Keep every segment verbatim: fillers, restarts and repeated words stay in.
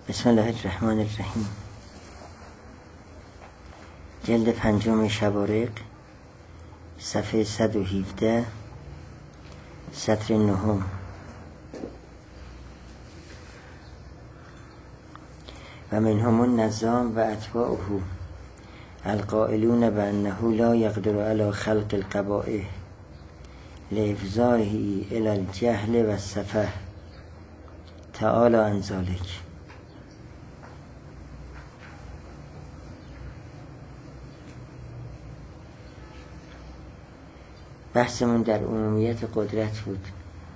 بسم الله الرحمن الرحیم. جلد پنجم شوارق، صفحه صد و هفده، سطر نهم. و منهم النظام و اتباعه القائلون بأنه لا يقدر على خلق القبائح لإفضائه إلى الجهل والسفه تعالى عن ذلك. بحثمون در عمومیت قدرت بود.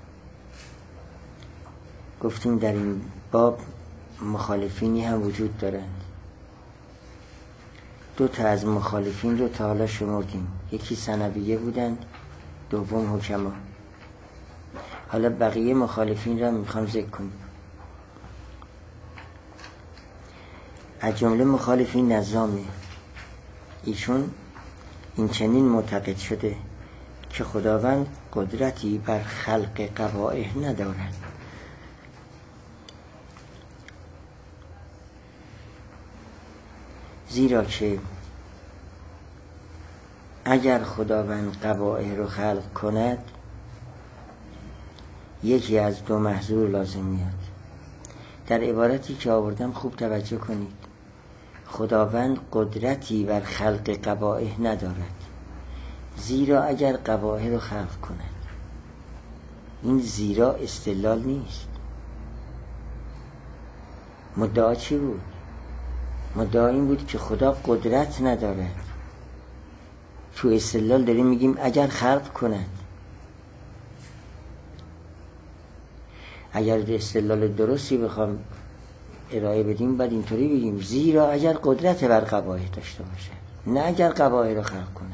گفتیم در این باب مخالفینی هم وجود دارند. دو تا از مخالفین رو تا حالا شمردیم. یکی ثنویه بودند، دوم حکما. حالا بقیه مخالفین رو میخوام ذکر کنیم. از جمله مخالفین نظامی، ایشون این چنین معتقد شده که خداوند قدرتی بر خلق قبائح ندارد، زیرا که اگر خداوند قبائح رو خلق کند یکی از دو محظور لازم میاد. در عبارتی که آوردم خوب توجه کنید. خداوند قدرتی بر خلق قبائح ندارد، زیرا اگر قبائح رو خلق کند. این زیرا استدلال نیست. مدعا چی بود؟ مدعا این بود که خدا قدرت ندارد. تو استدلال داریم میگیم اگر خلق کند. اگر استدلال درستی بخوام ارائه بدیم باید اینطوری بگیم زیرا اگر قدرت بر قبائح داشته باشد، نه اگر قبائح رو خلق کند.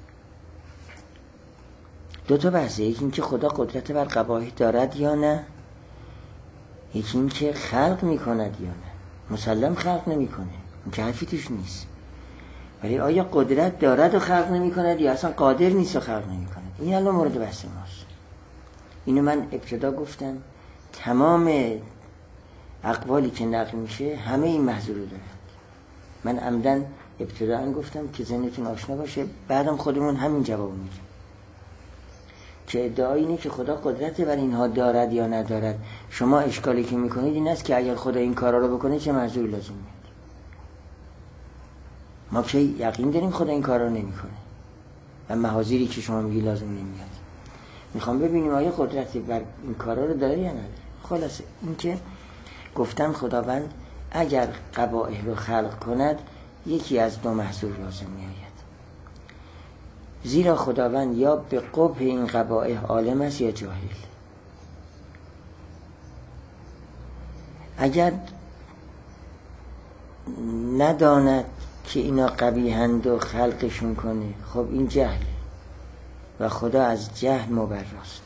دو تا بحثه، یکی این که خدا قدرت بر قبائح دارد یا نه، یکی این که خلق میکند یا نه. مسلم خلق نمیکنه، این که حرفی توش نیست. ولی آیا قدرت دارد و خلق نمیکند یا اصلا قادر نیست و خلق نمیکند؟ این الان مورد بحث ماست. اینو من ابتدا گفتم تمام اقوالی که نقل میشه همه این محظور رو دارد. من عمدن ابتدا گفتم که ذهنتون آشنا باشه، بعدم خودمون همین جواب میدیم که ادعا اینه که خدا قدرت بر اینها دارد یا ندارد. شما اشکالی که میکنید این است که اگر خدا این کارا رو بکنه چه محظور لازم میاد. ما که یقین داریم خدا این کارا رو نمیکنه و محاذیری که شما میگی لازم نمیاد. میخوام ببینیم آیا قدرت بر این کارا رو داره یا نداره. خلاصه این که گفتم خداوند اگر قبائح رو خلق کند یکی از دو محظور لازم میآید. زیرا خداوند یا به قبح این قبائح عالم است یا جاهل. اگر نداند که اینا قبیحند و خلقشون کنه، خب این جهل و خدا از جهل مبراست.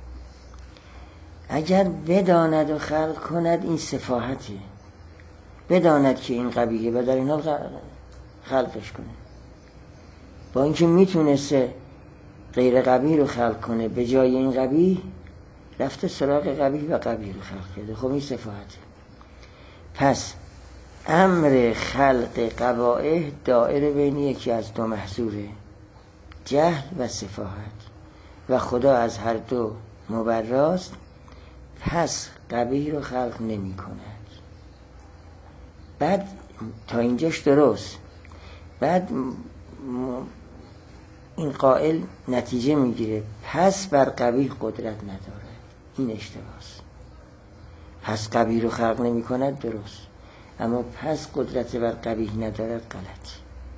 اگر بداند و خلق کند این سفاهته. بداند که این قبیحه و در این حال خلقش کنه، با اینکه میتونسته غیر قبیح رو خلق کنه، به جای این قبیح رفته سراغ قبیح و قبیح رو خلق کرده. خب این سفاهته. پس امر خلق قبائح دائره بین یکی از دو محظوره، جهل و سفاهت، و خدا از هر دو مبراست. پس قبیح رو خلق نمی کند. بعد تا اینجاش درست. بعد این قائل نتیجه میگیره پس بر قبیح قدرت نداره. این اشتباهه. پس قبیح رو خلق نمی کند درست، اما پس قدرت بر قبیح ندارد غلط.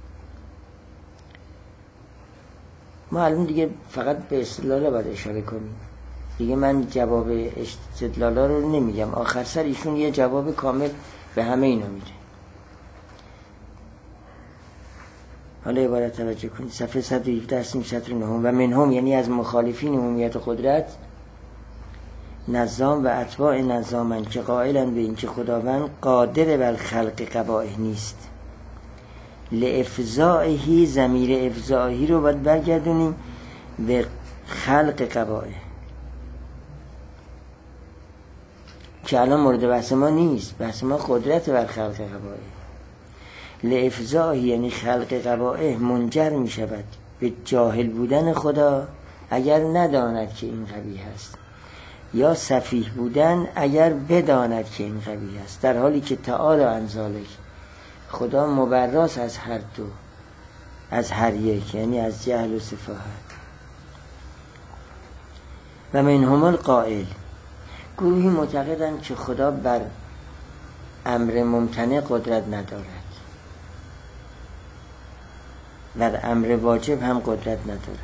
ما الان دیگه فقط به استدلال باید اشاره کنیم دیگه. من جواب استدلالا رو نمیگم، آخر سر ایشون یه جواب کامل به همه اینا میده. حالا عبارت توجه کنید، صفحه صد و هفده هستیم، سطر نهم. و منهم یعنی از مخالفین عمومیت قدرت نظام و اتباع نظامن که قائلن به این که خداوند قادر بر خلق قبائح نیست. لافضائه، ضمیر افضائه رو باید برگردونیم به خلق قبائح. که الان مورد بحث ما نیست. بحث ما قدرت بر خلق قبائح. لافضاحی یعنی خلق قبائح منجر می شود به جاهل بودن خدا اگر نداند که این قبیح است، یا سفیه بودن اگر بداند که این قبیح است، در حالی که تعالی عن ذلک خدا مبراست از هر دو، از هر یک، یعنی از جهل و سفاهت. و منهم القائل، گروهی معتقدند که خدا بر امر ممتنع قدرت ندارد، بر امر واجب هم قدرت ندارد.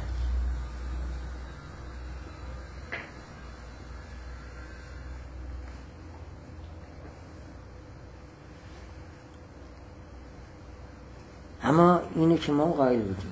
اما اینو که ما قائل بودیم،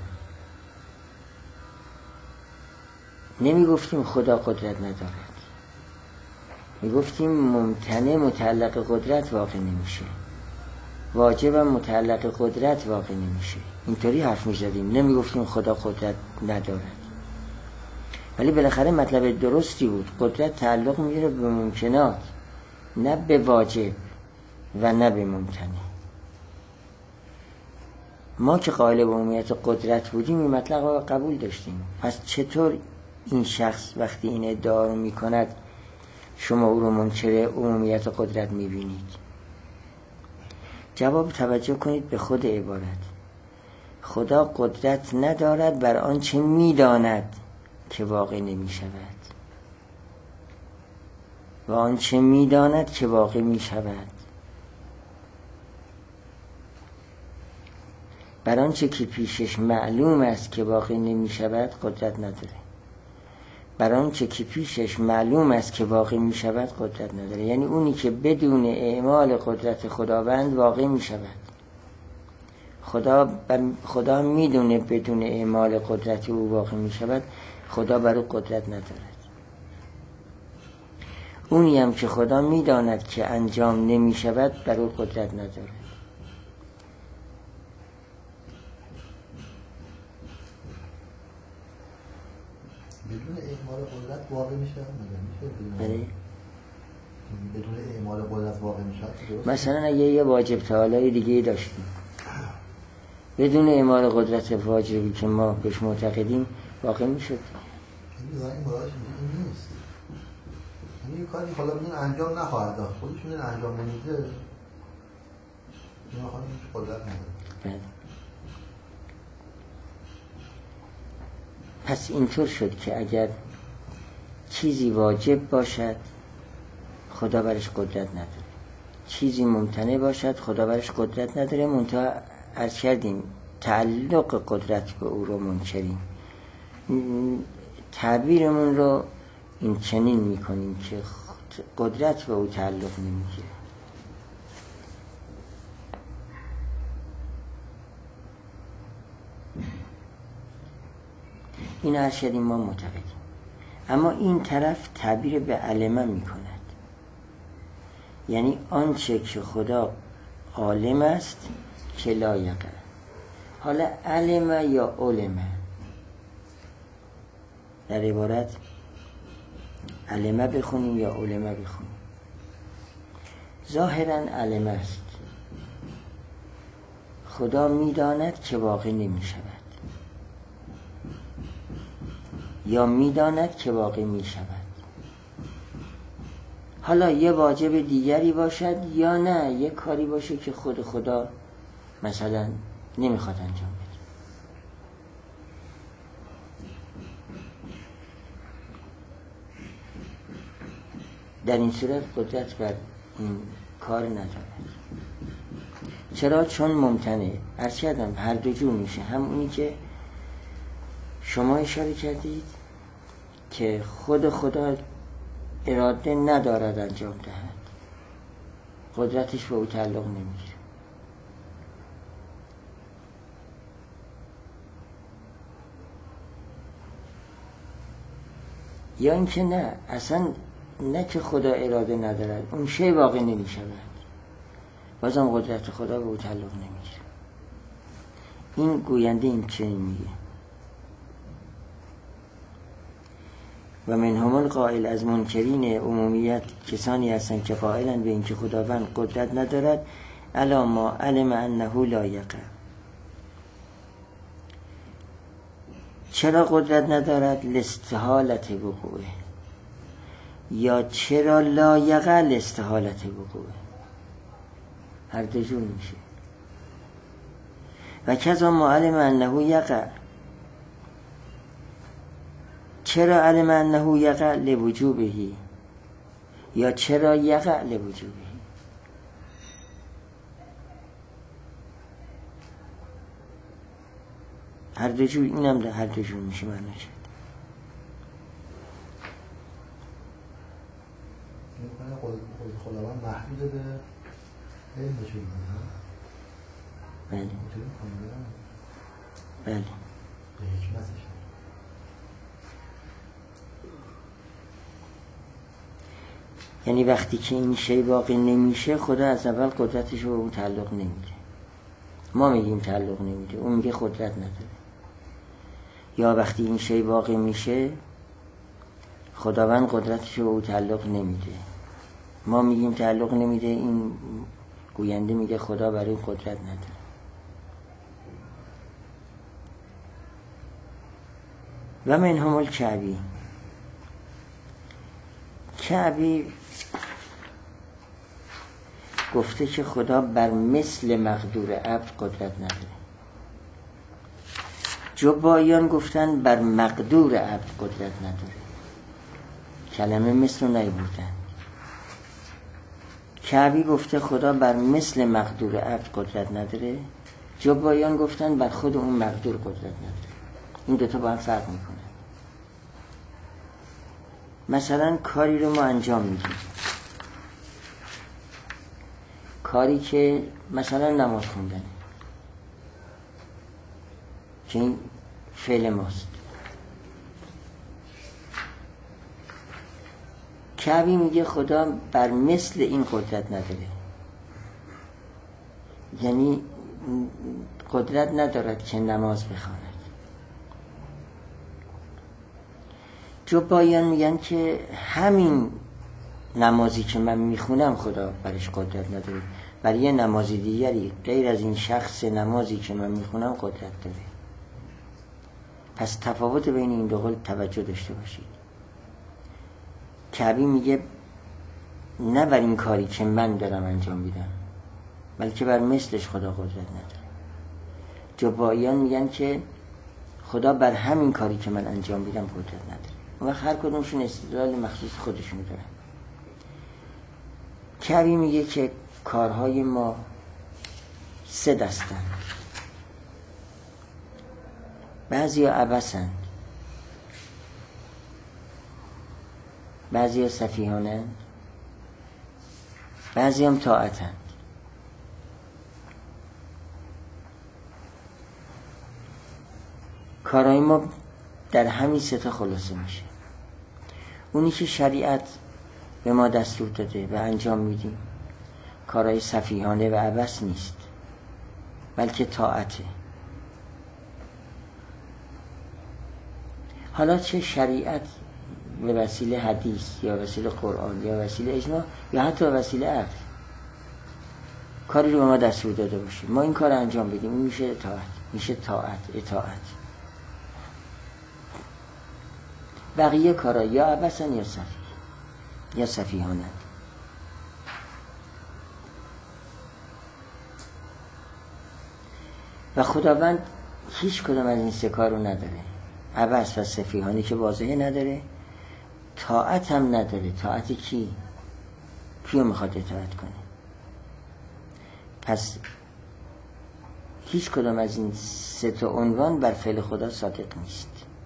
نمی گفتیم خدا قدرت ندارد، می گفتیم ممتنع متعلق قدرت واقع نمیشه، واجب هم متعلق قدرت واقع نمیشه. اینطوری حرف می زدیم، نمی گفتیم خدا قدرت ندارد. ولی بالاخره مطلب درستی بود. قدرت تعلق میگیره به ممکنات، نه به واجب و نه به ممتنع. ما که قائل به عمومیت قدرت بودیم این مطلب رو قبول داشتیم. پس چطور این شخص وقتی این ادعا رو میکند شما او رو منکر عمومیت قدرت میبینید؟ جواب توجه کنید به خود عبارت. خدا قدرت ندارد بر آنچه میداند که واقع نمیشود و آنچه میداند که واقع میشود. بر آنچه که پیشش معلوم است که واقع نمی شود قدرت نداره. بر آنچه که پیشش معلوم است که واقع می شود قدرت نداره. یعنی اونی که بدون اعمال قدرت خداوند واقع می شود. خدا خدا می دونه بدون اعمال قدرت او واقع می شود، خدا بر او قدرت ندارد. اونی هم که خدا می داند که انجام نمی شود بر او قدرت ندارد. بدون اعمال قدرت واقع میشه؟ میشه بله. بدون اعمال قدرت واقع میشه. مثلا اگه یه واجب تعالی دیگه داشتیم بدون اعمال قدرت واجبی که ما بهش معتقدیم واقع میشد. این این مرادش این نیست. این کاری حالا این انجام نخواهد داد، خودشون انجام نمیده. اینا خودش قدرت نداره. پس اینطور شد که اگر چیزی واجب باشد خدا برش قدرت نداره، چیزی ممتنع باشد خدا برش قدرت نداره. منتها عرض کردیم تعلق قدرت به او رو منکریم. تعبیرمون رو این چنین میکنیم که قدرت به او تعلق نمیگیره. این عرض کردیم ما معتقدیم. اما این طرف تعبیر به علمه میکند، یعنی آنچه که خدا عالم است که لا یقع. حالا علمه یا علمه، در عبارت علمه بخونیم یا علمه بخونیم. ظاهرا علمه است، خدا میداند که واقع نمی شود یا میداند که واقع می شود. حالا یه واجب دیگری باشد یا نه یه کاری باشه که خود خدا مثلا نمیخواد انجام بده. در این صورت قدرت بر این کار ندارد. چرا؟ چون ممتنع. عرض کردم هر دو جور میشه. هم اونی که شما اشاره کردید که خود خدا اراده ندارد انجام دهد، قدرتش به او تعلق نمیگیره. یا اینکه نه، اصلا نه که خدا اراده ندارد، اون شی واقع نمی شود، بازم قدرت خدا به او تعلق نمیگیره. این گوینده این چنین میگه. و منهم القائل، از منکرین عمومیت کسانی هستند که قائلند به اینکه خداوند قدرت ندارد، الا ما علم انه لا یقع. چرا قدرت ندارد؟ لاستحالت وقوعه، یا چرا لا یقع لاستحالت وقوعه، هر دو جور میشه. و کذا ما علم انه یقع، چرا علم انه یقع لوجوبهی، یا چرا یقع لوجوبهی. هر دو جور، اینم ده هر دو جور میشه معنی شد. خداوند محدود به علمش بله بله به حکمتش. یعنی وقتی که این شی واقع نمیشه، خدا از اول قدرتش رو به اون تعلق نمیده. ما میگیم تعلق نمیده، اون میگه قدرت نداره. یا وقتی این شی واقع میشه، خداوند قدرتش رو به اون تعلق نمیده، ما میگیم تعلق نمیده، این گوینده میگه خدا برای این قدرت نداره. و منهم الکعبی، کعبی گفته که خدا بر مثل مقدور عبد قدرت نداره. جبایان گفتن بر مقدور عبد قدرت نداره، کلمه مثل رو نیاوردن. کعبی گفته خدا بر مثل مقدور عبد قدرت نداره، جبایان گفتن بر خود اون مقدور قدرت نداره. این دوتا با هم فرق میکنه. مثلا کاری رو ما انجام میدیم، کاری که مثلا نماز خوندنه که این فعل ماست. کعبی میگه خدا بر مثل این قدرت نداره، یعنی قدرت ندارد که نماز بخواند. جبایان میگن که همین نمازی که من میخونم خدا برش قدرت نداره، برای یه نمازی دیگری غیر از این شخص نمازی که من میخونم قدرت داره. پس تفاوت بین این دو قول توجه داشته باشید. کعبی میگه نه بر این کاری که من دارم انجام میدم، بلکه بر مثلش خدا قدرت نداره. جبایان میگن که خدا بر همین کاری که من انجام میدم قدرت نداره. و هر کدومشون استدلال مخصوص خودشونو دارن. کعبی میگه که کارهای ما سه دستن، بعضی ها عبثن، بعضی ها سفیهانن، بعضی هم طاعتن. کارهای ما در همین سه تا خلاصه میشه. اونی که شریعت به ما دستور داده و انجام میدیم کارهای سفیهانه و عبث نیست، بلکه طاعته. حالا چه شریعت به وسیله حدیث یا وسیله قرآن یا وسیله اجماع یا حتی وسیله عقل کاری رو به ما دستور داده باشه، ما این کار انجام بدیم، این میشه طاعت، میشه طاعت، اطاعت. بقیه کارا یا عبثن یا سفیه یا سفیهانه. و خداوند هیچ کدام از این سه کار رو نداره، عبث و سفیهانی که واضحه نداره، طاعت هم نداره. طاعت کی؟ کیو میخواد اطاعت کنه؟ پس هیچ کدام از این سه تا عنوان بر فعل خدا صادق نیست.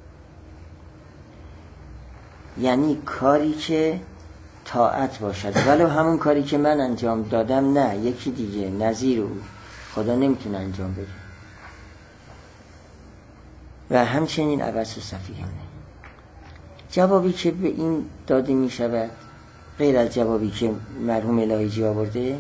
یعنی کاری که طاعت باشد ولو همون کاری که من انجام دادم نه، یکی دیگه نظیر او خدا نمیتونه انجام بده. و همچنین عبث و سفیهانه. جوابی که به این داده می شود غیر از جوابی که مرحوم الهیجی آورده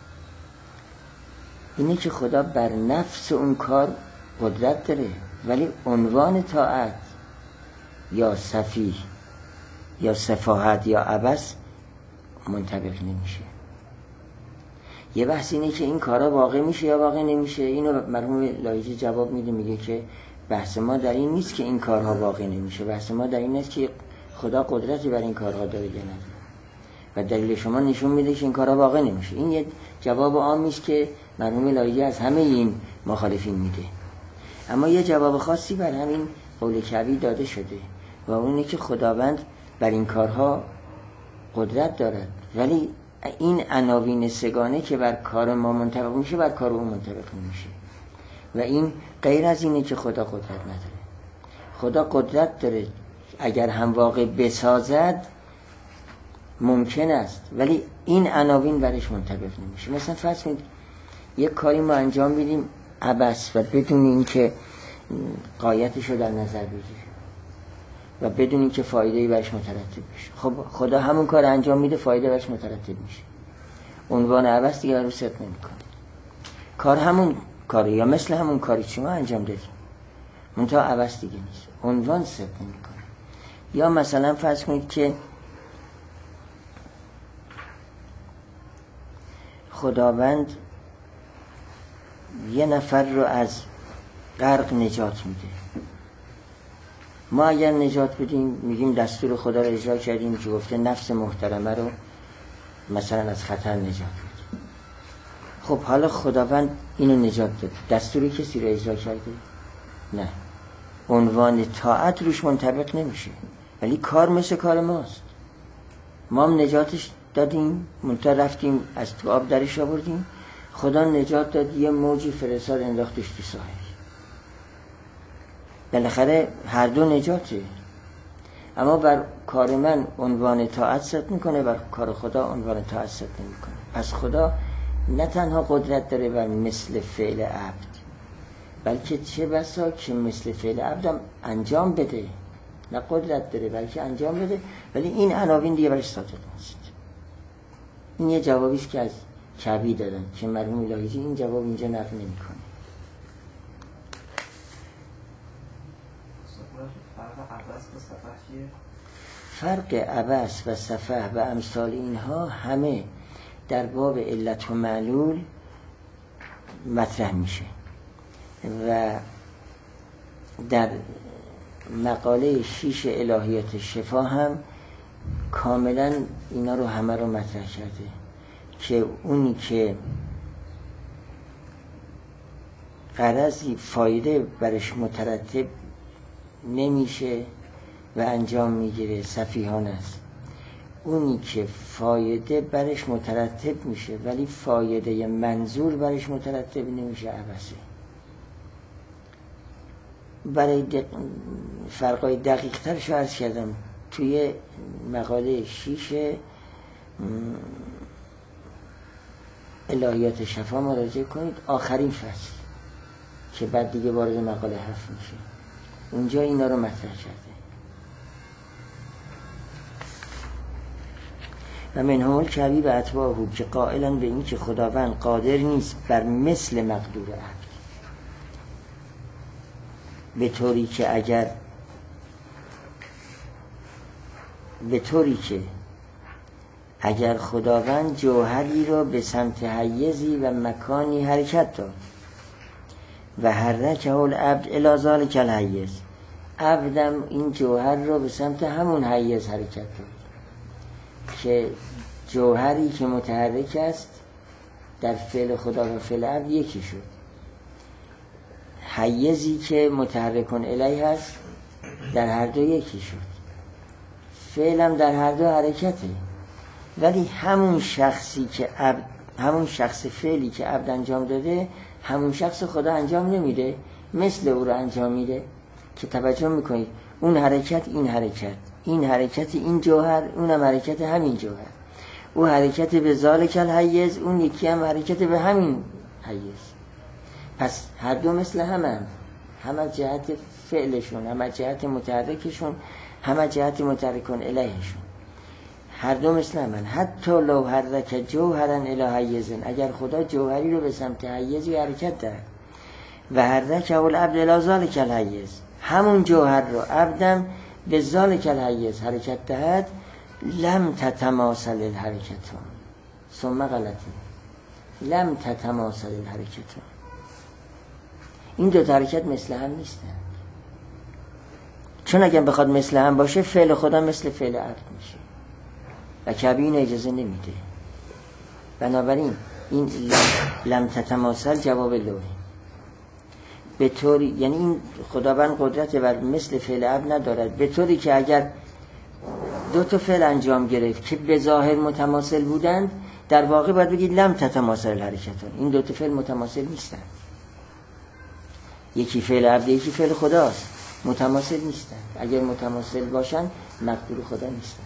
اینه که خدا بر نفس اون کار قدرت داره، ولی عنوان طاعت یا سفیه یا سفاهت یا عبث منطبق نمیشه. یه بحث اینه که این کارا واقع میشه یا واقع نمیشه. اینو مرحوم لایجی جواب میده، میگه که بحث ما در این نیست که این کارها واقع نمیشه، بحث ما در این است که خدا قدرتی بر این کارها داره یا نداره و دلیل شما نشون میده که این کارها واقع نمیشه. این یه جواب عامی است که مرحوم لایجی از همه این مخالفین میده. اما یه جواب خاصی بر همین قول کعبی داده شده و اونه که خداوند بر این کارها قدرت دارد، ولی این عناوین سگانه که بر کار ما منطبق میشه بر کار او منطبق نمیشه و این غیر از اینه که خدا قدرت نداره. خدا قدرت داره، اگر هم واقع بسازد ممکن است، ولی این عناوین برش منطبق نمیشه. مثلا فرض کنید یک کاری ما انجام بدیم عبث و بدون اینکه غایتش رو در نظر بگیریم و بدون اینکه فایده‌ای برش مترتب بشه. خب خدا همون کار انجام میده، فایده برش مترتب میشه. عنوان عبث دیگه رو صدق نمیکنه. کار همون کاری یا مثل همون کاری شما انجام دادیم، منتها عبث دیگه نیست، عنوان صدق نمیکنه. یا مثلا فرض کنید که خداوند یه نفر رو از غرق نجات میده. ما اگر نجات بدیم میگیم دستور خدا رو اجرا کردیم که گفته نفس محترمه رو مثلا از خطر نجات بده. خب حالا خداوند اینو نجات داد، دستور کسی رو اجرا کرده؟ نه، عنوان طاعت روش منطبق نمیشه، ولی کار مثل کار ماست. ما هم نجاتش دادیم، منتها رفتیم از تو آب درش آوردیم، خدا نجات داد، یه موجی فرستاد انداختش تو ساحل. بالاخره هر دو نجاته. اما بر کار من عنوان طاعت صدق میکنه، بر کار خدا عنوان طاعت صدق نمیکنه. پس خدا نه تنها قدرت داره بر مثل فعل عبد، بلکه چه بسا که مثل فعل عبدم انجام بده. نه قدرت داره بلکه انجام بده، ولی این عناوین دیگه برش صادق نیست. این یه جوابی است که از کعبی دادن که مرحوم لاهیجی این جواب اینجا نقل نمیکنه. فرق عبث و سفه و امثال اینها همه در باب علت و معلول مطرح میشه و در مقاله شیش الهیات شفا هم کاملا اینا رو همه رو مطرح کرده که اونی که غرضی فایده برش مترتب نمیشه و انجام میگیره سفیهانه است. اونی که فایده برش مترتب میشه ولی فایده منظور برش مترتب نمیشه عبثه. برای دق... فرقای دقیق ترش رو عرض کردم توی مقاله شیش الهیات شفا مراجعه کنید، آخرین فصل که بعد دیگه وارد مقاله هفت میشه، اونجا اینا رو مطرح کرده. و منهم الکعبی و اتباعه که قائلا به این که خداوند قادر نیست بر مثل مقدور عبد، به طوری که اگر به طوری که اگر خداوند جوهری رو به سمت حیزی و مکانی حرکت داد و حرکه العبد الی ذلک الحیز، عبدم این جوهر رو به سمت همون حیز حرکت داد که جوهری که متحرک است در فعل خدا و فعل عبد یکی شد، حیزی که متحرکون الیه هست در هر دو یکی شد، فعلم در هر دو حرکته، ولی همون شخصی که عبد، همون شخص فعلی که عبد انجام داده همون شخص خدا انجام نمیده، مثل او رو انجام میده. که توجه میکنید اون حرکت این حرکت، این حرکت این جوهر، اونم حرکت همین جوهر، او حرکت به ذالک الحیز، اون یکی هم حرکت به همین حیز. پس هر دو مثل همه، هم از جهت فعلشون، هم از جهت متحرکشون، هم از جهت متحرکون الیهشون، هر دو مثل همه. حتی لو حرک جوهرا الی حیزن، اگر خدا جوهری رو به سمت حیزی حرکت داد و حرک العبد الی ذالک الحیز، همون جوهر رو عبدم به ذالک الحیز حرکت دهد لم تتماثل الحرکت ثم غلطی لم تتماثل الحرکت. این دو تا حرکت مثل هم نیستن، چون اگر بخواد مثل هم باشه فعل خدا مثل فعل عبد میشه و کعبی این اجازه نمیده. بنابراین این لم تتماثل جواب لوحه به طوری، یعنی این خداوند قدرت بر مثل فعل عبد ندارد، به طوری که اگر دو تا فعل انجام گرفت که به ظاهر متماثل بودند در واقع باید بگید لم تتماثل الحرکتان. این دو تا فعل متماثل نیستن، یکی فعل عبد یکی فعل خداست، متماثل نیستن. اگر متماثل باشن مقدور خدا نیستن.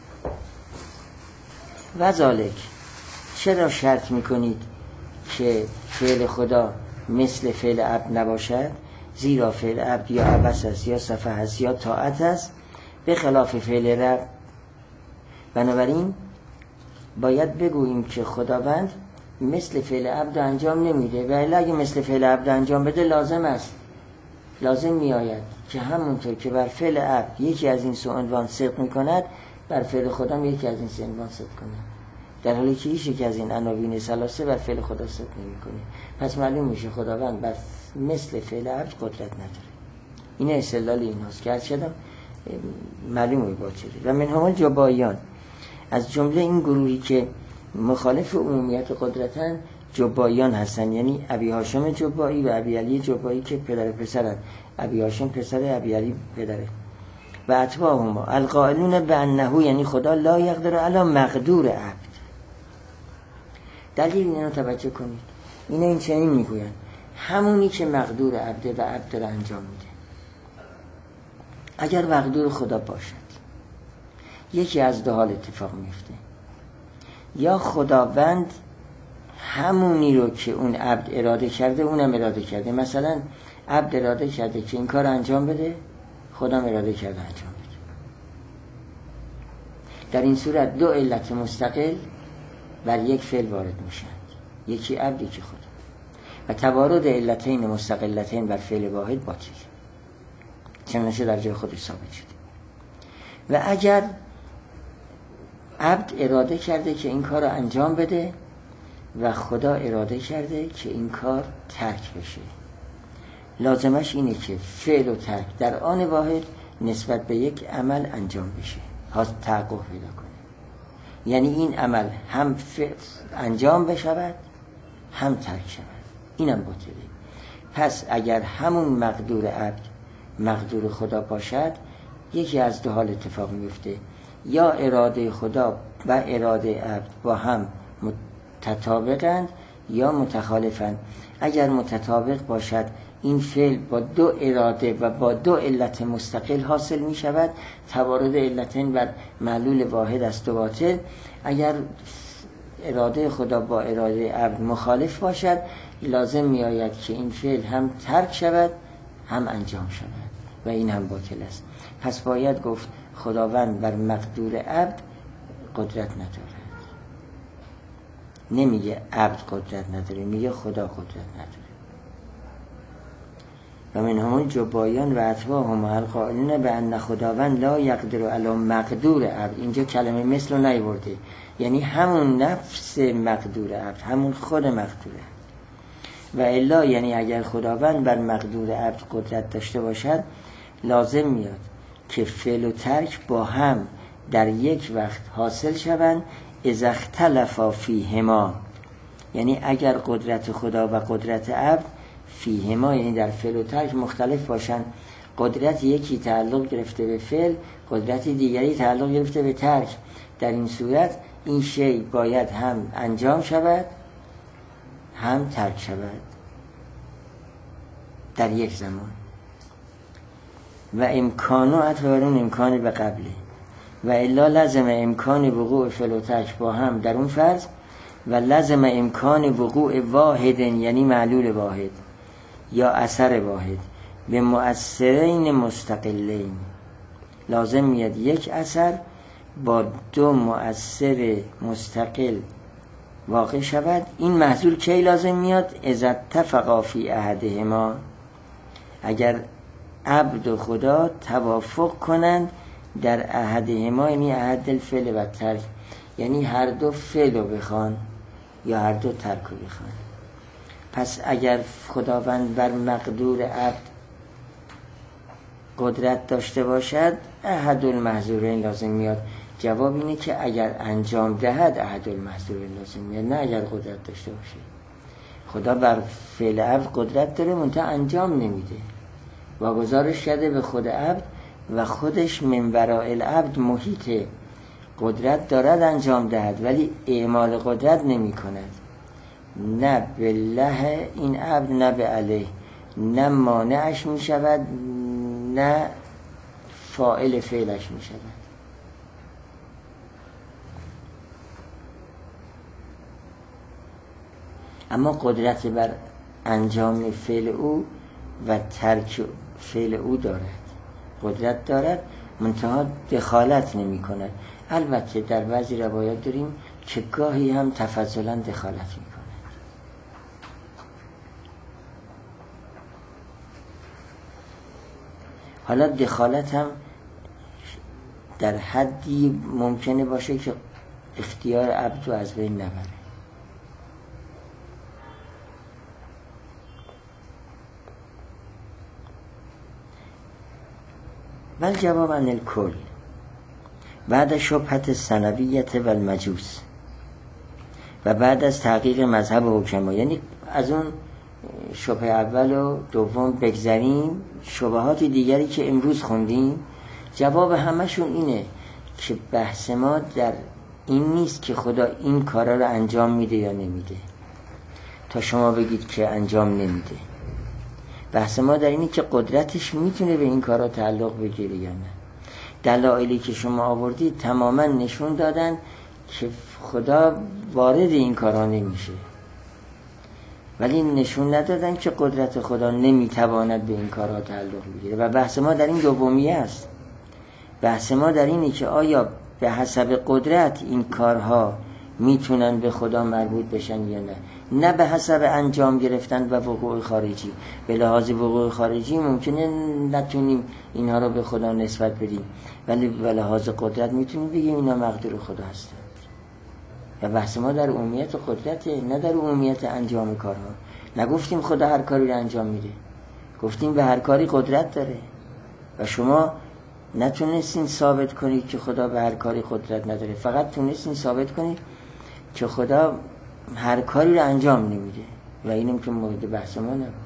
و ذالک چرا شرط میکنید که فعل خدا مثل فعل عبد نباشد؟ زیرا فعل عبد یا عبس است یا صفح است یا طاعت است به خلاف فعل رب. بنابراین باید بگوییم که خداوند مثل فعل عبد انجام نمیده، و الا اگه مثل فعل عبد انجام بده لازم است لازم میآید که همونطور که بر فعل عبد یکی از این سه عنوان صدق میکند بر فعل خدا یکی از این سه عنوان صدق کند، در حالی که هیچ یک از این عناوین ثلاثه بر فعل خدا صدق نمیکنه. پس معلوم میشه خداوند بر مثل فعل عبد قدرت نداره. این استدلال ایناست که از شدم معلومه باطله. و من همون جبایان، از جمله این گروهی که مخالف عمومیت قدرتن جبایان هستن، یعنی ابی هاشم جبایی و ابی علی جبایی که پدر پسرن. ابی هاشم پسر، ابی علی پدره. و اتباعهما القائلون بانه، یعنی خدا لا یقدر علی مقدور عبد. دلیل اینو توجه کنید، اینا این چنین میگوین همونی که مقدور عبده و عبد را انجام میده. اگر مقدور خدا باشد یکی از دو حال اتفاق میفته، یا خداوند همونی رو که اون عبد اراده کرده اونم اراده کرده. مثلا عبد اراده کرده که این کار انجام بده، خدا اراده کرده انجام بده. در این صورت دو علت مستقل بر یک فعل وارد میشن، یکی عبد یکی خدا، و توارد علتین مستقلتین بر فعل واحد باطل، چنانچه در جای خودش ثابت شده. و اگر عبد اراده کرده که این کار رو انجام بده و خدا اراده کرده که این کار ترک بشه، لازمش اینه که فعل و ترک در آن واحد نسبت به یک عمل انجام بشه، ها تحقق پیدا کنه. یعنی این عمل هم فعل انجام بشود هم ترک شود، اینم باطله. پس اگر همون مقدور عبد مقدور خدا باشد یکی از دو حال اتفاق میفته، یا اراده خدا و اراده عبد با هم متطابقند یا متخالفند. اگر متطابق باشد این فعل با دو اراده و با دو علت مستقل حاصل می شود، توارد علتین بر معلول واحد است و باطل. اگر اراده خدا با اراده عبد مخالف باشد لازم می آید که این فعل هم ترک شود هم انجام شود و این هم باطل است. پس باید گفت خداوند بر مقدور عبد قدرت ندارد. نمیگه عبد قدرت نداره، میگه خدا قدرت نداره. و من همون جبایان و اتباعهم القائلین بان خداوند لا یقدر علی مقدور عبد. اینجا کلمه مثل رو نیورده، یعنی همون نفس مقدور عبد، همون خود مقدور عبد. و الا یعنی اگر خداوند بر مقدور عبد قدرت داشته باشد لازم میاد که فعل و ترک با هم در یک وقت حاصل شوند اذا اختلفا فیهما. یعنی اگر قدرت خدا و قدرت عبد فیهما، یعنی در فعل و ترک مختلف باشند، قدرت یکی تعلق گرفته به فعل، قدرت دیگری تعلق گرفته به ترک، در این صورت این شی باید هم انجام شود هم ترک شود در یک زمان. و امکانو اتبارون امکان به قبله و الا لازم امکان وقوع فعل و ترک با هم در اون فرض، و لازم امکان وقوع واحد یعنی معلول واحد یا اثر واحد به مؤثرین مستقلین. لازم میاد یک اثر با دو مؤثر مستقل واقع شود. این محصول کی لازم میاد؟ اذا اتفقا فی احدهما، اگر عبد و خدا توافق کنند در احدهما، یعنی احد الفعل و ترک، یعنی هر دو فعل رو بخوان یا هر دو ترک رو بخوان. پس اگر خداوند بر مقدور عبد قدرت داشته باشد احد المحظورین لازم میاد. جواب اینه که اگر انجام دهد احد المحظورین لازم میاد، نه اگر قدرت داشته باشه. خدا بر فعل عبد قدرت داره منتها انجام نمیده، واگذارش کرده به خود عبد و خودش من وراء العبد محیط قدرت دارد انجام دهد، ولی اعمال قدرت نمی کند. نه به له این عبد نه به علیه، نه مانعش می شود نه فاعل فعلش می شود. اما قدرت بر انجام فعل او و ترک فعل او دارد، قدرت دارد منتها دخالت نمی کند. البته در بعضی روایات داریم که گاهی هم تفضلا دخالت می کند. حالا دخالت هم در حدی ممکنه باشه که اختیار عبد رو از بین نبره. بل جواب عن الکل بعد شبهت الثنویت و المجوس و بعد از تحقیق مذهب حکما، یعنی از اون شبهه اول و دوم بگذریم، شبهات دیگری که امروز خوندیم جواب همشون اینه که بحث ما در این نیست که خدا این کارا رو انجام میده یا نمیده تا شما بگید که انجام نمیده. بحث ما در اینه که قدرتش میتونه به این کارا تعلق بگیره یا نه. دلایلی که شما آوردید تماما نشون دادن که خدا وارد این کارا نمیشه، ولی نشون ندادن که قدرت خدا نمیتواند به این کارها تعلق بگیره. و بحث ما در این دومیه است. بحث ما در اینه که آیا به حسب قدرت این کارها میتونن به خدا مربوط بشن یا نه، نه به حسب انجام گرفتن و وقوع خارجی. به لحاظ وقوع خارجی ممکنه نتونیم اینها رو به خدا نسبت بدیم، ولی به لحاظ قدرت میتونیم بگیم اینا مقدور خدا هستن. و بحث ما در عمومیت قدرته، نه در عمومیت انجام کارها. نگفتیم خدا هر کاری رو انجام میده، گفتیم به هر کاری قدرت داره و شما نتونستین ثابت کنید که خدا به هر کاری قدرت نداره، فقط تونستین ثابت کنید که خدا هر کاری رو انجام نمیده و اینم که مورد بحث ما نبود.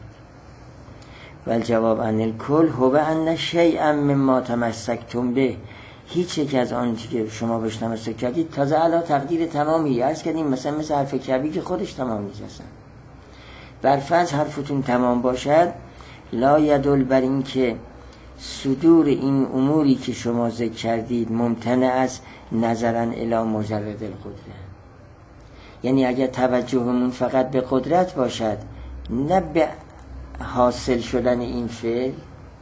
والجواب عن الکل هو ان شیئا مما تمسکتم به، هیچ یک از آن که شما بهش تمسک کردید تازه علا تقدیر تمامی عرض کردیم، مثلا مثل حرف کعبی که خودش تمام نیست. اصلا برفرض حرفتون تمام باشد لا یدل بر این که صدور این اموری که شما ذکر کردید ممتنع است نظرا الی مجرد القدره. یعنی اگر توجهمون فقط به قدرت باشد نه به حاصل شدن این فعل،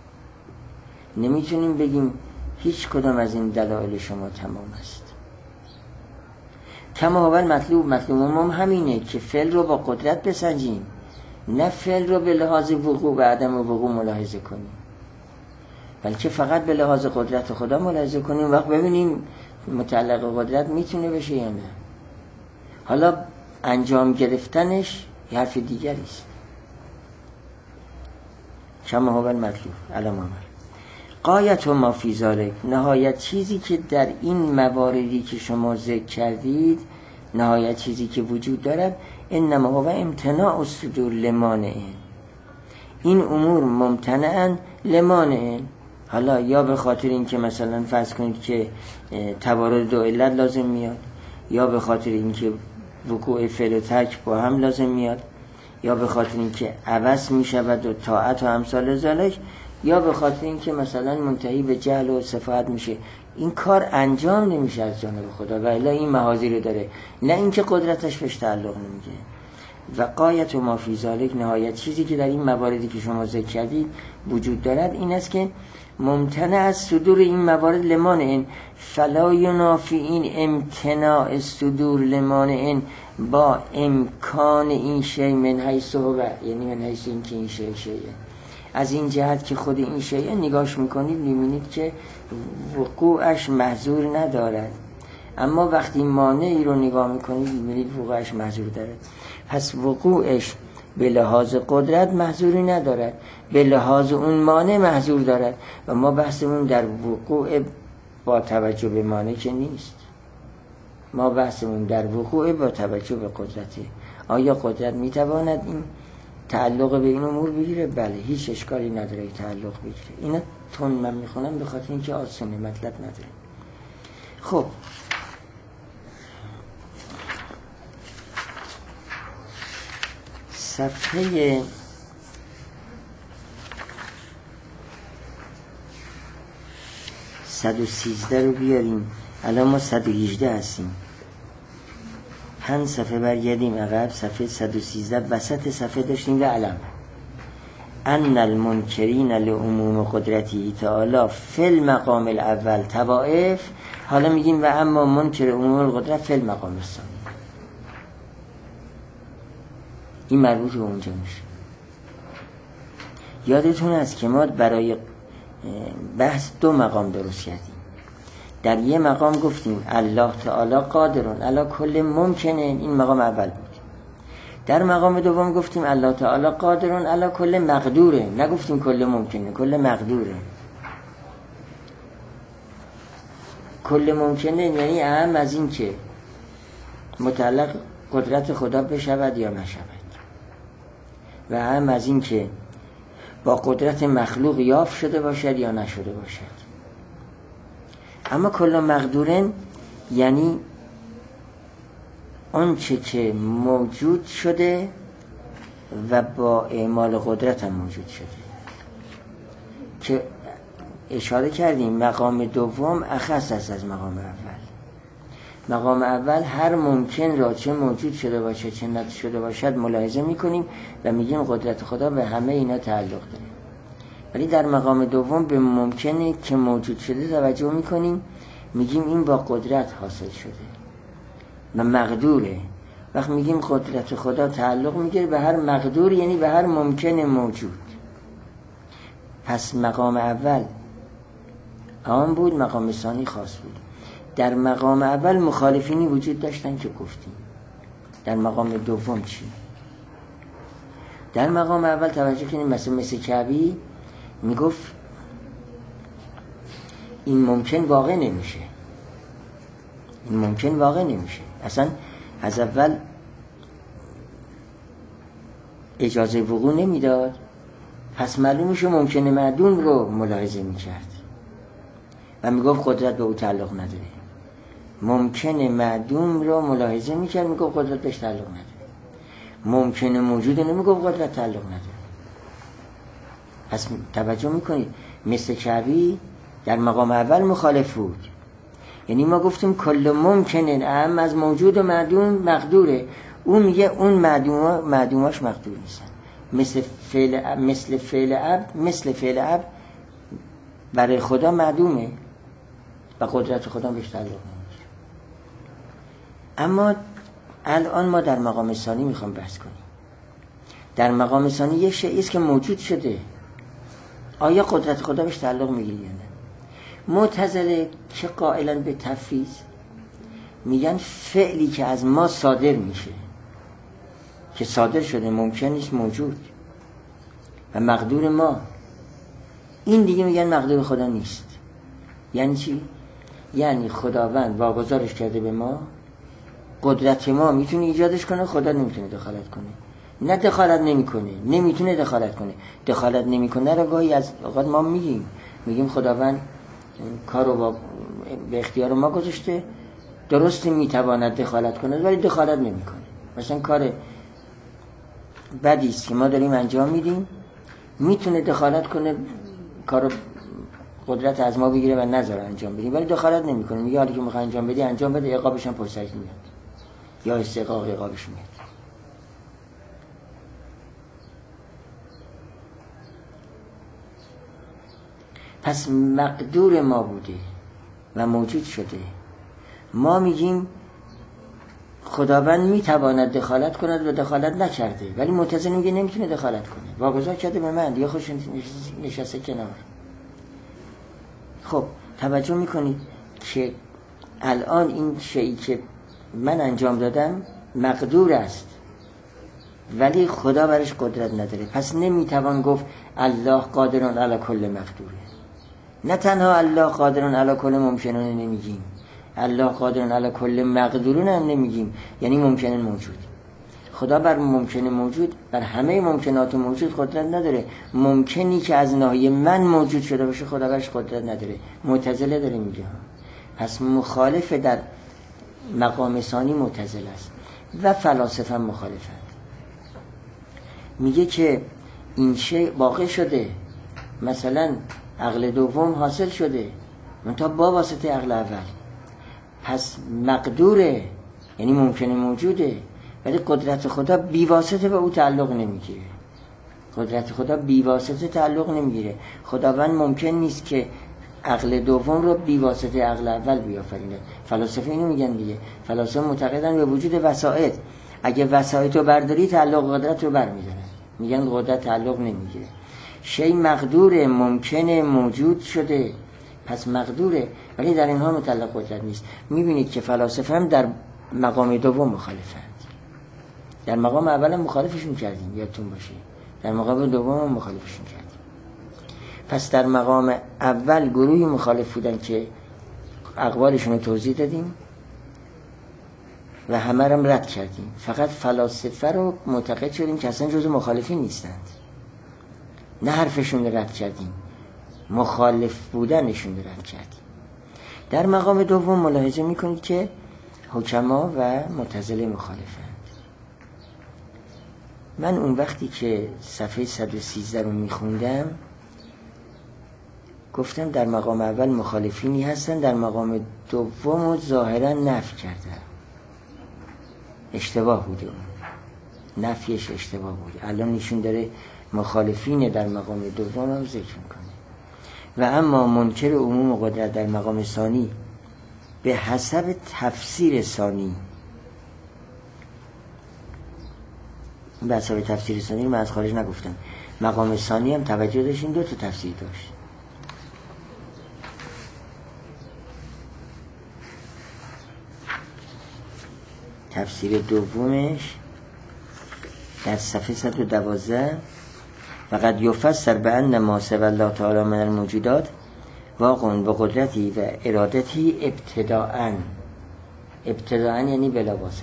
نمیتونیم بگیم هیچ کدام از این دلایل شما تمام است. کما اول مطلوب مطلوب ما همینه که فعل رو با قدرت بسنجیم، نه فعل رو به لحاظ وقوع و عدم وقوع ملاحظه کنیم، بلکه فقط به لحاظ قدرت خدا ملاحظه کنیم، وقت ببینیم متعلق قدرت میتونه بشه یا نه. حالا انجام گرفتنش یه حرف دیگری است. کما اول مطلوب علم عمل قایت و ما فی ذالک، نهایت چیزی که در این مواردی که شما ذکر کردید، نهایت چیزی که وجود دارد انما هو امتناع الصدور لمانع، این امور ممتنعن لمانع. حالا یا به خاطر این که مثلا فرض کنید که توارد دو علت لازم میاد، یا به خاطر این که وقوع فعل و ترک با هم لازم میاد، یا به خاطر این که عوض میشود و طاعت و امثال ذالک، یا به خاطر این که مثلا منتهی به جهل و سفاهت میشه. این کار انجام نمیشه از جانب خدا و الا این محاذیر داره، نه اینکه قدرتش بهش تعلق نمیگه. و قایت و ما فی ذالک، نهایت چیزی که در این مواردی که شما ذکر کردید وجود دارد این است که ممتنع از صدور این موارد لمانع، فلا ینافی این امتناع الصدور لمانع با امکان این شی من حیث هو، یعنی من حیث این که این شی شیه از این جهت که خود این شیء نگاش میکنید میبینید که وقوعش محظور ندارد، اما وقتی مانعی رو نگاه میکنید میبینید وقوعش محظور دارد. پس وقوعش به لحاظ قدرت محظوری ندارد، به لحاظ اون مانع محظور دارد و ما بحثمون در وقوع با توجه به مانع که نیست، ما بحثمون در وقوع با توجه به قدرته. آیا قدرت میتواند این تعلق به این امور بگیره؟ بله، هیچ اشکالی نداره این تعلق بگیره. اینا تون من میخونم به خاطر اینکه آسونه، مطلب نداره. خب صفحه صد و سیزده رو بیاریم. الان ما صد و هجده هستیم، پنج صفحه برگردیم عقب. صفحه صد و سیزده وسط صفحه داشتیم و علم ان المنکرین لعموم قدرتی تعالی فی المقام الاول طوائف. حالا میگیم و اما منکر عموم القدرت فی المقام الثانی. این مربوط به اونجا میشه. یادتون هست که ما برای بحث دو مقام درست کردیم. در یه مقام گفتیم الله تعالی قادرون علی کل ممکنه، این مقام اول بود. در مقام دوم گفتیم الله تعالی قادرون علی کل مقدوره، نگفتیم کل ممکنه، کل مقدوره. کل ممکنه یعنی اهم از این که متعلق قدرت خدا بشود یا نشود و اهم از این که با قدرت مخلوق یافت شده باشد یا نشده باشد. اما کل مقدورن یعنی اون چه که موجود شده و با اعمال قدرت هم موجود شده، که اشاره کردیم مقام دوم اخص است از مقام اول. مقام اول هر ممکن را چه موجود شده باشد چه نشده باشد ملاحظه میکنیم و میگیم قدرت خدا به همه اینا تعلق داره. ولی در مقام دوم به ممکنه که موجود شده توجه میکنیم، میگیم این با قدرت حاصل شده و مقدوره. وقت میگیم قدرت خدا تعلق میگیره به هر مقدور، یعنی به هر ممکن موجود. پس مقام اول عام بود، مقام ثانی خاص بود. در مقام اول مخالفینی وجود داشتن که گفتیم. در مقام دوم چی؟ در مقام اول توجه کنیم مثل مثل کعبی میگفت این ممکن واقع نمیشه، این ممکن واقع نمیشه، اصلا از اول اجازه وقوع نمیداد. پس معلوم میشه ممکن معدوم رو ملاحظه میکرد و میگفت قدرت به او تعلق نداره. ممکن معدوم رو ملاحظه میکرد، میگفت قدرت بهش تعلق نداره. ممکن موجود نمیگفت قدرت تعلق نداره. پس توجه میکنید مثل کعبی در مقام اول مخالف بود. یعنی ما گفتیم کل ممکنه اهم از موجود و معدوم مقدوره، اون میگه اون معدوم معدوماش مقدور نیستن. مثل فعل مثل فعل اب مثل فعل اب برای خدا معدومه و قدرت خدا بهش تعلق نمیگیره. اما الان ما در مقام ثانی میخوام بحث کنیم. در مقام ثانی یه شیئی است که موجود شده، آیا قدرت خدا بهش تعلق میگیره یا نه؟ معتزله که قائلن به تفویض میگن فعلی که از ما صادر میشه که صادر شده ممکن نیست موجود و مقدور ما، این دیگه میگن مقدور خدا نیست. یعنی چی؟ یعنی خداوند واگذارش کرده به ما، قدرت ما میتونه ایجادش کنه، خدا نمیتونه دخالت کنه. نه دخالت نمیکنه، نمیتونه دخالت کنه. دخالت نمیکنه را گاهی از اوقات ما میگیم میگیم خداوند کارو با به اختیار ما گذاشته، درست میتواند دخالت کنه ولی دخالت نمیکنه. مثلا کار بدی است که ما داریم انجام میدیم، میتونه دخالت کنه، کارو قدرت از ما بگیره و نذاره انجام بدیم ولی دخالت نمیکنه. میگه حالی که میخوای انجام بدی انجام بده، عقابش هم پشت سرت میاد یا استحقاق عقابش میاد. پس مقدور ما بوده و موجود شده. ما میگیم خداوند میتواند دخالت کند و دخالت نکرده، ولی معتزله میگه نمیتونه دخالت کنه، واگذار کرده به من، یا خوش نشسته کنار. خب توجه میکنید که الان این شیئی که من انجام دادم مقدور است، ولی خدا برش قدرت نداره، پس نمیتوان گفت الله قادرون علی کل مقدوره. نه تنها الله قادرون علی کل ممکنونه نمیگیم، الله قادرون علی کل مقدورون هم نمیگیم، یعنی ممکنه موجود. خدا بر ممکنه موجود، بر همه ممکنات موجود قدرت نداره. ممکنی که از ناحیه من موجود شده باشه خدا برش قدرت نداره. معتزله داره میگه. پس مخالف در مقام ثانی معتزله است و فلاسفه هم مخالفند. میگه که این شی واقع شده، مثلا عقل دوم حاصل شده منتها با واسطه عقل اول، پس مقدوره، یعنی ممکنه موجوده، ولی قدرت خدا بی واسطه به او تعلق نمیگیره. قدرت خدا بی واسطه تعلق نمیگیره. خداوند ممکن نیست که عقل دوم رو بی واسطه عقل اول بیافرینه. فلاسفه اینو میگن دیگه. فلاسفه معتقدن به وجود وسائط. اگه وسائط رو برداری تعلق قدرت رو برمیدارن، میگن قدرت تعلق نمیگیره. شی مقدوره، ممکنه موجود شده، پس مقدوره، ولی در اینها مطلق قدرت نیست. میبینید که فلاسفه هم در مقام دوم مخالفند. در مقام اول هم مخالفشون کردیم، یادتون باشه. در مقام دوم هم مخالفشون کردیم. پس در مقام اول گروهی مخالف بودن که اقوالشون رو توضیح دادیم و همه رو رد کردیم. فقط فلاسفه رو معتقد شدیم که اصلا جزو مخالفین نیستند. نه حرفشون رو رد کردیم، مخالف بودنشون رو رد کردیم. در مقام دوم ملاحظه میکنید که حکما و معتزله مخالفند. من اون وقتی که صفحه صد و سیزده رو میخوندم گفتم در مقام اول مخالفینی هستن، در مقام دوم ظاهرا نفی کردن. اشتباه بوده اون، نفیش اشتباه بوده. الان نشون داره مخالفین در مقام دوم هم ذکر میکنه. و اما منکر عموم قدرت در مقام ثانی به حسب تفسیر ثانی، به حسب تفسیر ثانی رو من از خارج نگفتم، مقام ثانی هم توجه داشتیم دو تا تفسیر داشت. تفسیر دومش در صفحه صد و دوازده وقد یفسر بأن ما سوى الله تعالی من الموجودات واقع به قدرتی و ارادتی ابتداءً. ابتداءً یعنی بلا واسطه.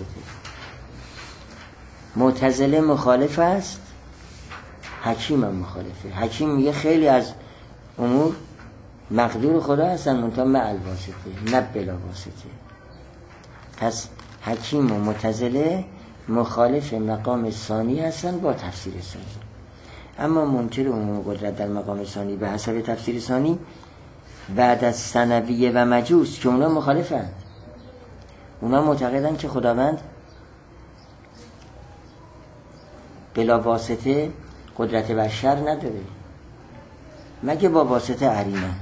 معتزله مخالف است، حکیم هم مخالفه. حکیم میگه خیلی از امور مقدور خدا هستن منتها مع الواسطه، نه بلا واسطه. پس حکیم و معتزله مخالف مقام ثانی هستن با تفسیر ثانی. اما منکر عموم قدرت در مقام ثانی به حسب تفسیر ثانی بعد از ثنویه و مجوس که اونا مخالفند. اونا معتقدن که خداوند بلا واسطه قدرت بر شر نداره مگه با واسطه اهریمن،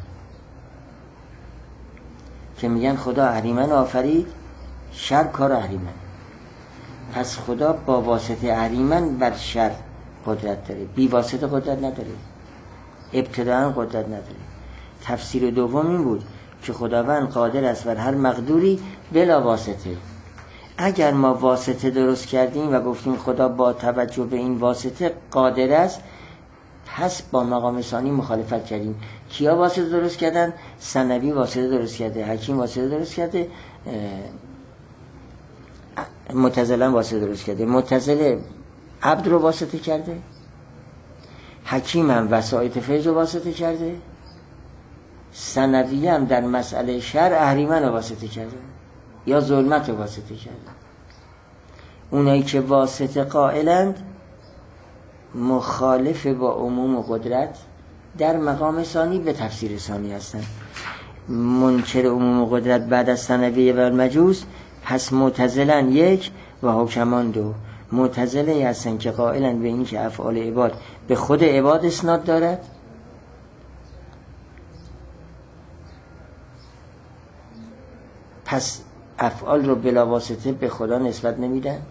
که میگن خدا اهریمن آفرید، شر کار اهریمن. پس خدا با واسطه اهریمن بر شر قدرت داره، بی واسطه قدرت نداره، ابتداءً قدرت نداره. تفسیر دوم این بود که خداوند قادر است بر هر مقدوری بلا واسطه. اگر ما واسطه درست کردیم و گفتیم خدا با توجه به این واسطه قادر است، پس با مقام ثانی مخالفت کردیم. کیا واسطه درست کردن؟ ثنوی واسطه درست کرده، حکیم واسطه درست کرده، معتزله واسطه درست کرده. معتزله عبد رو واسطه کرده، حکیم هم وسائط فیض رو واسطه کرده، ثنوی هم در مسئله شر اهریمن رو واسطه کرده یا ظلمت رو واسطه کرده. اونایی که واسطه قائلند مخالف با عموم قدرت در مقام ثانی به تفسیر ثانی هستند. منکر عموم قدرت بعد از ثنویه و مجوس، پس معتزلن یک و حکمان دو. معتزله هستن که قائلن به این که افعال عباد به خود عباد اسناد دارد، پس افعال رو بلا واسطه به خدا نسبت نمیدند،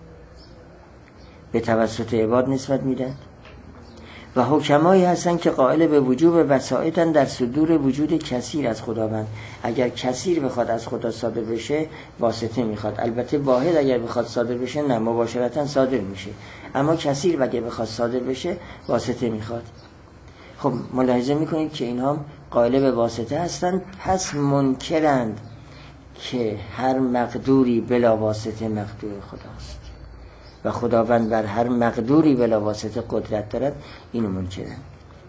به توسط عباد نسبت میدند. و حکمایی هستن که قائل به وجوب وسائطن در صدور وجود کثیر از خداوند. اگر کثیر بخواد از خدا صادر بشه واسطه میخواد. البته واحد اگر بخواد صادر بشه نه، مباشرتا صادر میشه، اما کثیر اگر بخواد صادر بشه واسطه میخواد. خب ملاحظه میکنید که اینها قائل به واسطه هستند، پس منکرند که هر مقدوری بلا واسطه مقدور خداست و خداوند بر هر مقدوری بلا واسطه قدرت دارد. اینو منکرند.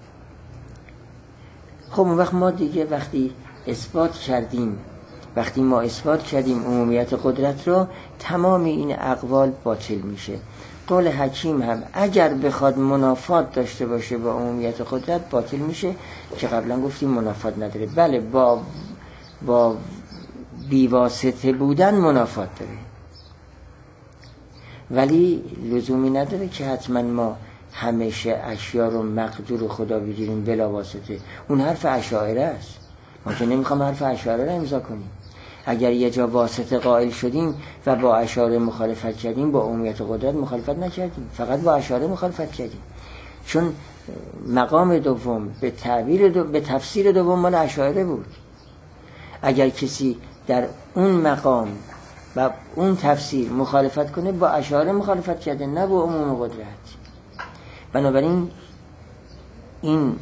خب اون وقت ما دیگه وقتی اثبات کردیم وقتی ما اثبات کردیم عمومیت قدرت رو، تمام این اقوال باطل میشه. قول حکیم هم اگر بخواد منافات داشته باشه با عمومیت قدرت باطل میشه، که قبلا گفتیم منافات نداره. بله با با بیواسطه بودن منافات داره، ولی لزومی نداره که حتما ما همیشه اشیا رو مقدور خدا بگیریم بلا واسطه. اون حرف اشاعره است. ما که نمیخوام حرف اشاعره رو امضا کنیم. اگر یه جا واسطه قائل شدیم و با اشاعره مخالفت کردیم، با عمومیت قدرت مخالفت نکردیم، فقط با اشاعره مخالفت کردیم. چون مقام دوم به تعبیر دو... به تفسیر دوم مال اشاعره بود. اگر کسی در اون مقام و اون تفسیر مخالفت کنه، با اشاعره مخالفت کرده، نه با عموم قدرت. بنابراین این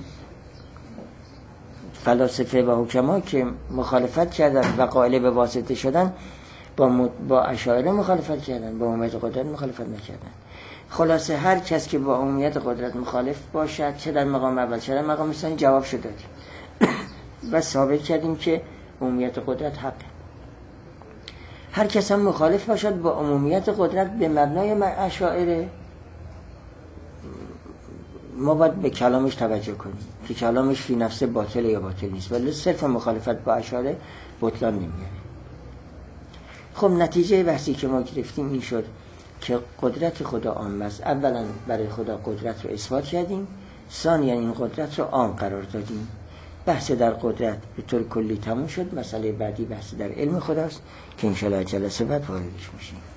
فلاسفه و حکما که مخالفت کردن و قائل به واسطه شدن، با, م... با اشاعره مخالفت کردن، با عمومیت قدرت مخالفت نکردن. خلاصه هر کس که با عمومیت قدرت مخالف باشد، چه در مقام اول چه در مقام ثانی، جواب شد دادیم و ثابت کردیم که عمومیت قدرت حقه. هر کس هم مخالف باشد با عمومیت قدرت به مبنای اشاعره، ما باید به کلامش توجه کنیم که کلامش فی نفسه باطله یا باطل نیست، ولی صرف مخالفت با اشاعره بطلان نمیاره. خب نتیجه بحثی که ما گرفتیم این شد که قدرت خدا عام است. اولا برای خدا قدرت رو اثبات کردیم، ثانیا این قدرت رو عام قرار دادیم. بحث در قدرت به طور کلی تموم شد. مسئله بعدی بحث در علم خداست که انشاءالله جلسه بعد واردش میشیم.